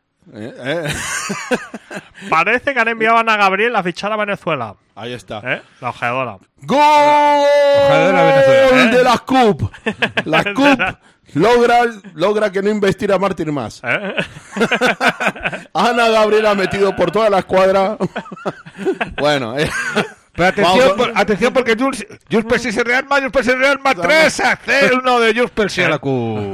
Parece que han enviado a Ana Gabriel a fichar a Venezuela. Ahí está. La ojeadora. ¡Gol! Venezuela. De las CUP. Las CUP logra que no investir a Mártir más. Ana Gabriel ha metido por toda la escuadra. Bueno, Pero atención porque Jules Percy se Real Madrid, Jules Percy Real Madrid 3-0 de Jules Percy a la Q.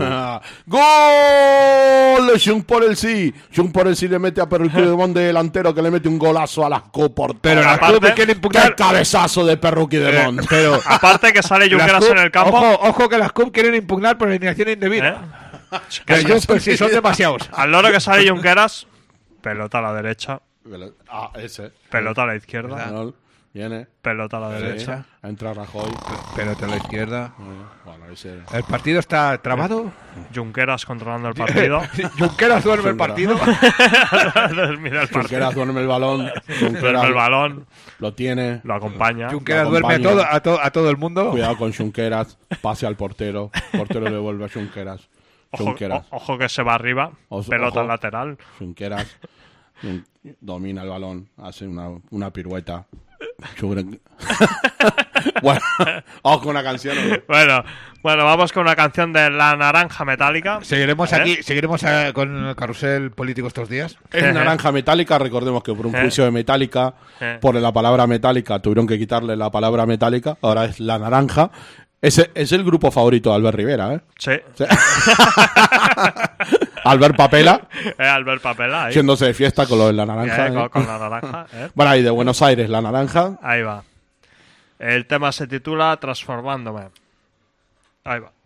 ¡Gol de Jung por el sí! Jung por el sí le mete a Perruqui de Mon de delantero que le mete un golazo a las Q por pero la Q quiere impugnar. ¡Qué cabezazo de Perruqui de Mon! Pero aparte que sale Junqueras en el campo. Ojo que las Q quieren impugnar por eliminación indebida. Que Jules Percy son demasiados. Al loro que sale Junqueras, pelota a la derecha. Ese. Pelota a la izquierda. Viene. Pelota a la derecha. Entra Rajoy. Pelota a la izquierda. Bueno, ¿El partido está trabado? Junqueras controlando el partido. Junqueras duerme el partido. Junqueras duerme el balón. Duerme el balón. Lo tiene. Lo acompaña. Junqueras duerme a todo el mundo. Cuidado con Junqueras. Pase al portero. Portero le vuelve a Junqueras. Ojo que se va arriba. Pelota lateral. Junqueras domina el balón. Hace una pirueta. Bueno, vamos con una canción. Bueno, vamos con una canción de La Naranja Metálica. Seguiremos con el carrusel político estos días. Es Naranja Metálica, recordemos que por un juicio de Metallica, por la palabra metálica, tuvieron que quitarle la palabra metálica, ahora es La Naranja. Ese es el grupo favorito de Albert Rivera, ¿eh? Sí. Albert Papela. Albert Papela, ahí. Yéndose de fiesta con lo de la naranja. Con la naranja. Bueno, ahí de Buenos Aires, la naranja. Ahí va. El tema se titula Transformándome. Ahí va.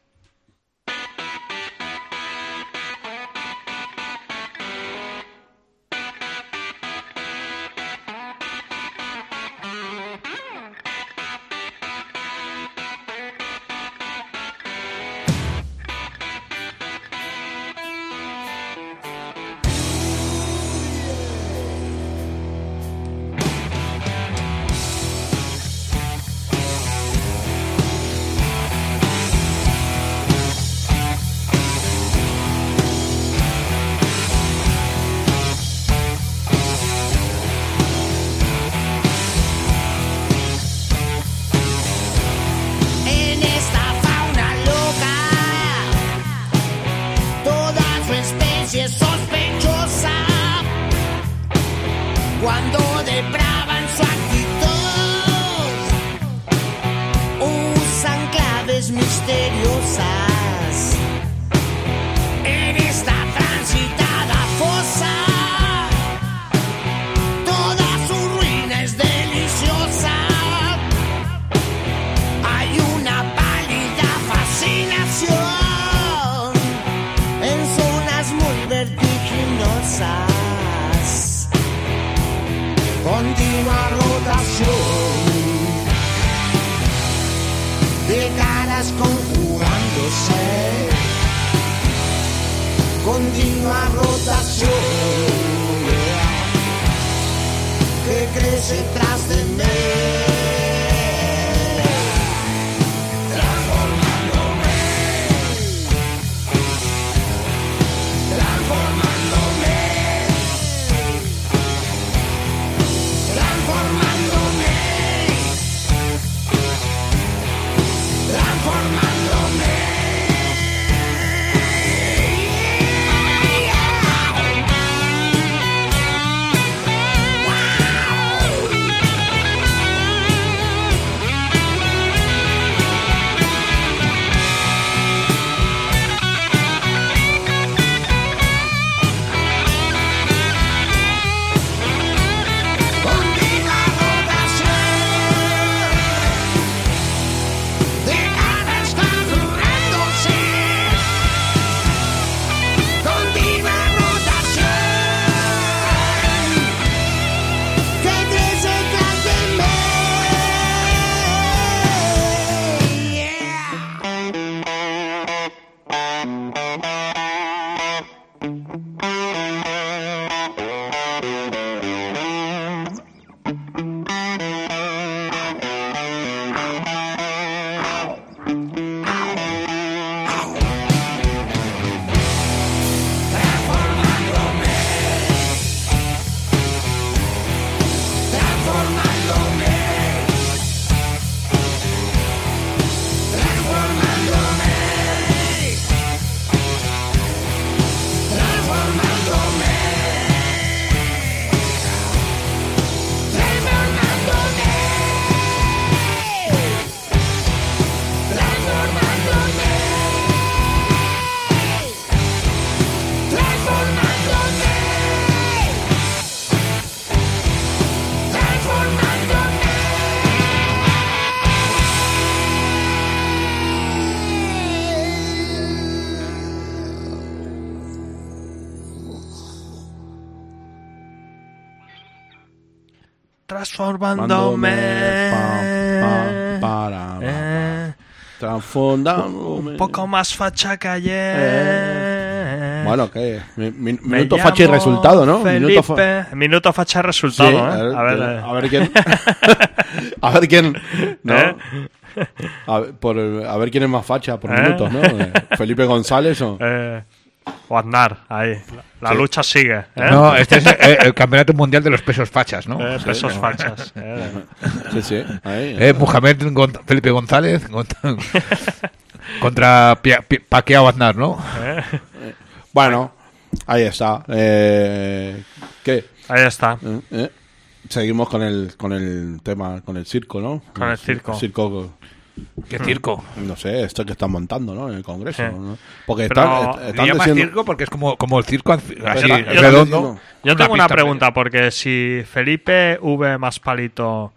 Transformándome. Un poco más facha que ayer. Bueno, ¿qué? Minuto facha y resultado, ¿no? Minuto facha y resultado, sí, ¿eh? A ver quién. A ver quién. ¿No? A ver quién es más facha por minutos, ¿no? ¿Felipe González o...? O Aznar, ahí. La lucha sigue. No, este es el campeonato mundial de los pesos fachas, ¿no? Pesos fachas. Sí. Ahí. Felipe González contra Pacquiao Aznar, ¿no? Bueno, ahí está. ¿Qué? Ahí está. Seguimos con el tema, con el circo, ¿no? Con el circo. Circo ¿Qué circo? No sé, esto que están montando, ¿no? En el Congreso, ¿no? Porque están diciendo... circo porque es como el circo así, redondo. Yo tengo una pregunta, porque si Felipe V más Palito,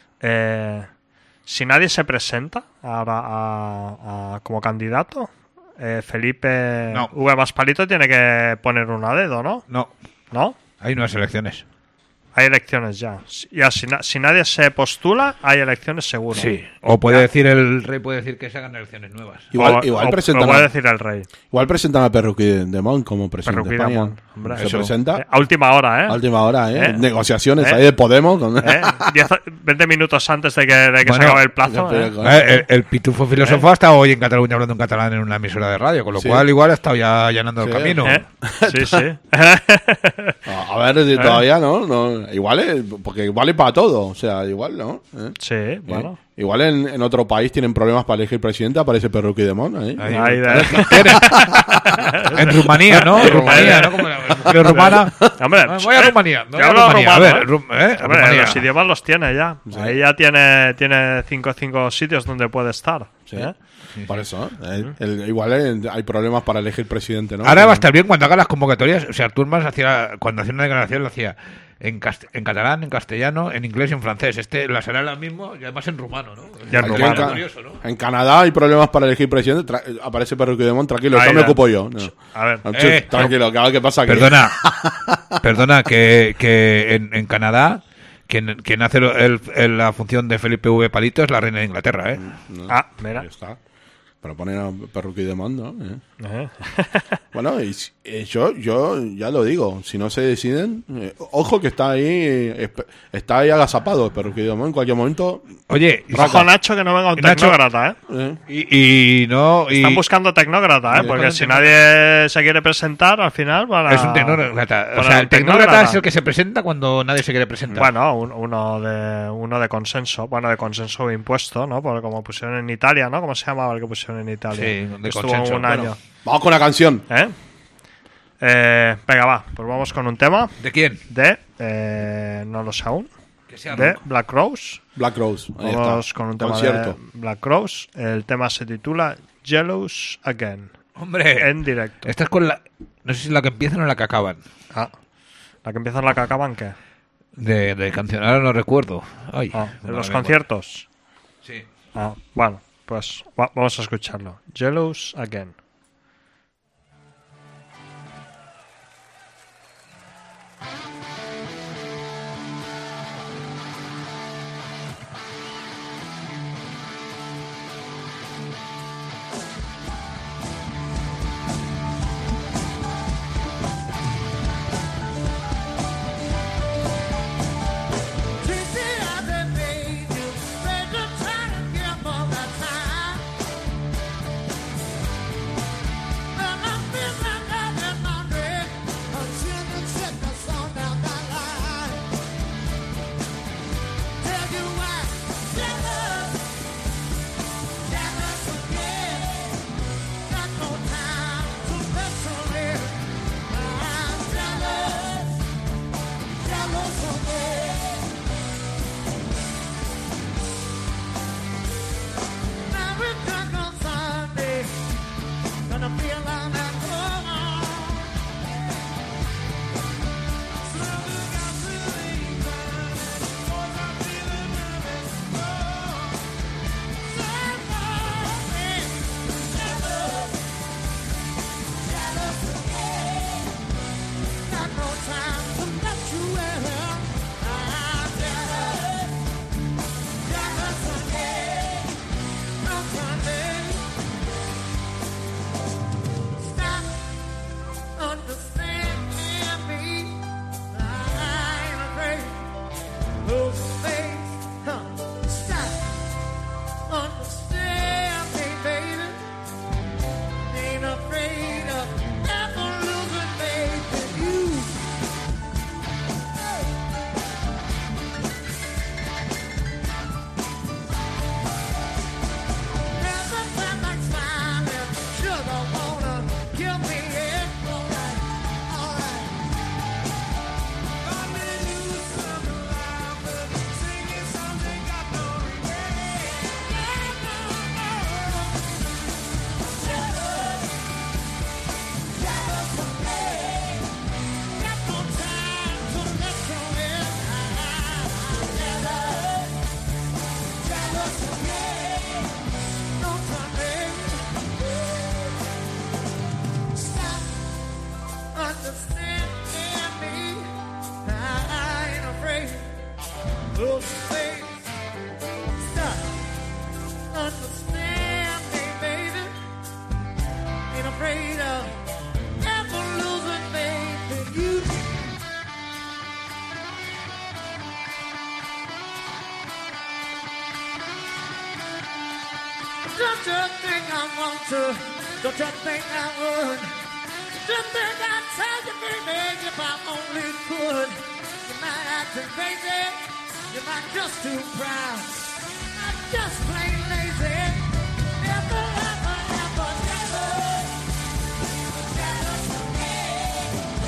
si nadie se presenta ahora como candidato, Felipe V más Palito tiene que poner uno a dedo, ¿no? No. Hay nuevas elecciones. Hay elecciones ya. Si nadie se postula, hay elecciones seguro. Sí. O puede decir el rey, puede decir que se hagan elecciones nuevas. Igual presentan. Puede decir el rey. Igual presentan a Perruquí de Mon como presidente de España. Se presenta. A última hora, A última hora, Negociaciones ahí de Podemos. 20 minutos antes de que se acabe el plazo. El pitufo filósofo ha estado hoy en Cataluña hablando en catalán en una emisora de radio, con lo cual igual ha estado ya allanando el camino. Sí. A ver si todavía no. Igual porque vale para todo, o sea, igual, ¿no? Sí, bueno. Igual en otro país tienen problemas para elegir presidente, aparece Perruquí de Mon ahí. En Rumanía, ¿no? En Rumanía, ¿no? Como la mujer rumana. Hombre, voy a Rumanía. Yo hablo rumano, a ver, Rumanía. Los idiomas los tiene ya. Sí. Ahí ya tiene cinco sitios donde puede estar. Sí. Por eso, igual hay problemas para elegir presidente, ¿no? Ahora va a estar bien cuando haga las convocatorias. O sea, Artur Mas cuando hacía una declaración lo hacía en catalán, en castellano, en inglés y en francés. Las hará lo mismo y además en rumano, ¿no? Curioso, ¿no? En Canadá hay problemas para elegir presidente. Aparece Perruquí de Mon, tranquilo, eso me ocupo yo. No. A ver, tranquilo, ¿qué pasa aquí? Perdona, que en Canadá quien hace la función de Felipe V Palito es la reina de Inglaterra, ¿eh? Mira. Ahí está. Pero ponen a Perruquí de Mon, ¿no? Bueno, y yo ya lo digo, si no se deciden, ojo que está ahí agazapado Perruquí de Mon en cualquier momento. Oye, ojo Nacho que no venga un tecnócrata, Están buscando tecnócrata, porque si nadie se quiere presentar, al final es un tecnócrata. O sea, el tecnócrata es el que se presenta cuando nadie se quiere presentar. Bueno, uno de consenso, de consenso impuesto, ¿no? Porque como pusieron en Italia, ¿no? ¿Cómo se llamaba el que pusieron en Italia? Sí, de estuvo consenso. Un año. Bueno, vamos con la canción. Venga, va, pues vamos con un tema. ¿De quién? No lo sé aún. Que sea de Black Rose. Black Rose, ahí vamos está. Con un tema Concierto. de Black Rose. El tema se titula Jealous Again. Hombre, en directo. Esta es con la... No sé si es la que empiezan o la que acaban. ¿La que empiezan la que acaban qué? De canción, ahora no recuerdo. Ay, ¿de los conciertos? Sí. Bueno, pues vamos a escucharlo. Jealous Again. afraid of ever losing faith in you. Don't you think I want to? Don't you think I would? Just think I'd tell you, baby, if I only could. You might act crazy, you might just too proud. I'm just plain lazy. Never, ever, ever, never. Never forget.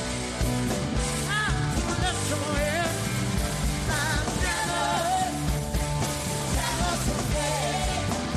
I'm gonna show you. I'm never, never forget.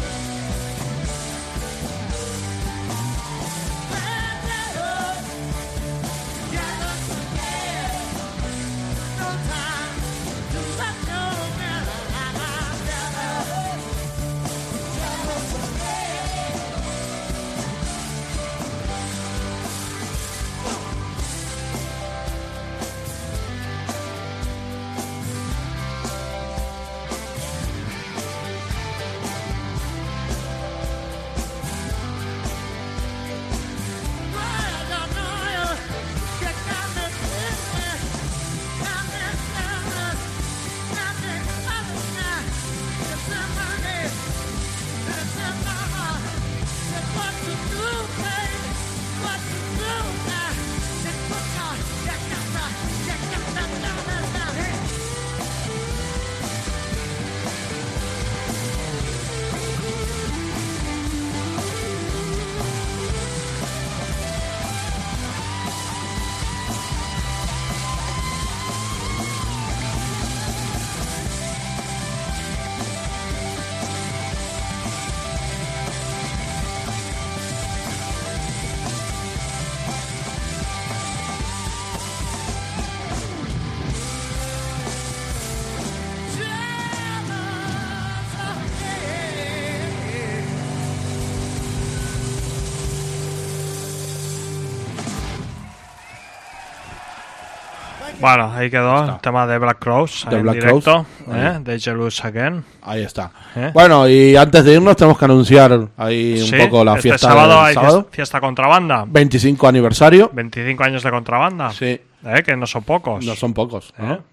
Bueno, ahí quedó el tema de Black Crowes en directo, de Jealous Again. Ahí está. Bueno, y antes de irnos tenemos que anunciar ahí un poco la fiesta. Sábado hay fiesta Contrabanda. 25 aniversario. 25 años de Contrabanda. Sí. Que no son pocos. No son pocos.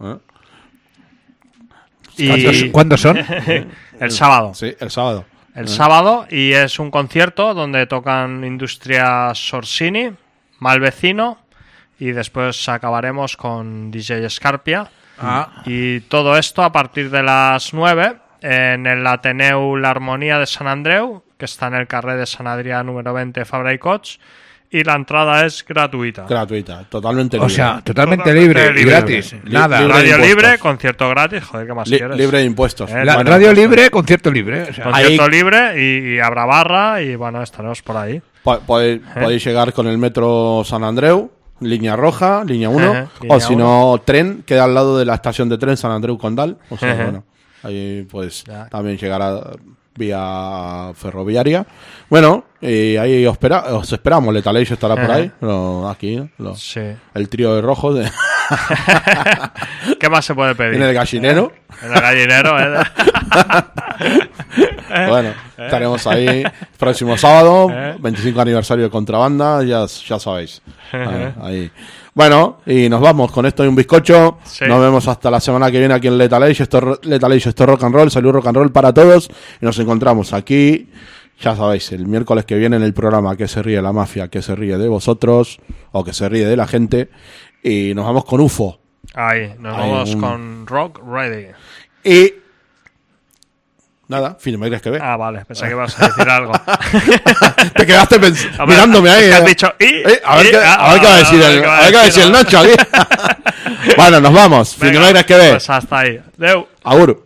¿Y cuándo son? El sábado. Sí, el sábado. El sábado, y es un concierto donde tocan Industria Sorsini, Malvecino, y después acabaremos con DJ Scarpia. Y todo esto a partir de las 9 en el Ateneu La Armonía de Sant Andreu, que está en el carrer de Sant Adrià número 20, Fabra y Cots, y la entrada es gratuita. Gratuita, totalmente libre. O sea, totalmente libre y gratis. Nada. Radio libre, concierto gratis, joder, ¿qué más quieres? Libre de impuestos. Radio libre, concierto libre. O sea, concierto libre y habrá barra y bueno, estaremos por ahí. Podéis llegar con el metro Sant Andreu, línea roja, línea 1, o si no, tren, queda al lado de la estación de tren Sant Andreu Condal. O sea, bueno, ahí pues también llegará vía ferroviaria. Bueno, y ahí os esperamos. Lethal Age estará por ahí. Aquí, el trío de rojo. ¿Qué más se puede pedir? En el gallinero. En el gallinero, Bueno, estaremos ahí próximo sábado, 25 aniversario de Contrabanda, ya sabéis. Ahí. Bueno, y nos vamos con esto y un bizcocho. Nos vemos hasta la semana que viene aquí en Lethal Age. Esto es Rock and Roll. Salud rock and roll para todos. Y nos encontramos aquí, ya sabéis, el miércoles que viene en el programa Que se ríe la mafia, que se ríe de vosotros, o que se ríe de la gente. Y nos vamos con UFO. Ahí, nos vamos con Rock Ready. Y nada, Film Aires que ve. Vale, pensé que ibas a decir algo. Te quedaste mirándome ahí. Has dicho, a ver qué va a decir el Nacho aquí. Bueno, nos vamos. Film Aires que ve. Pues hasta ahí. Deu. Agur.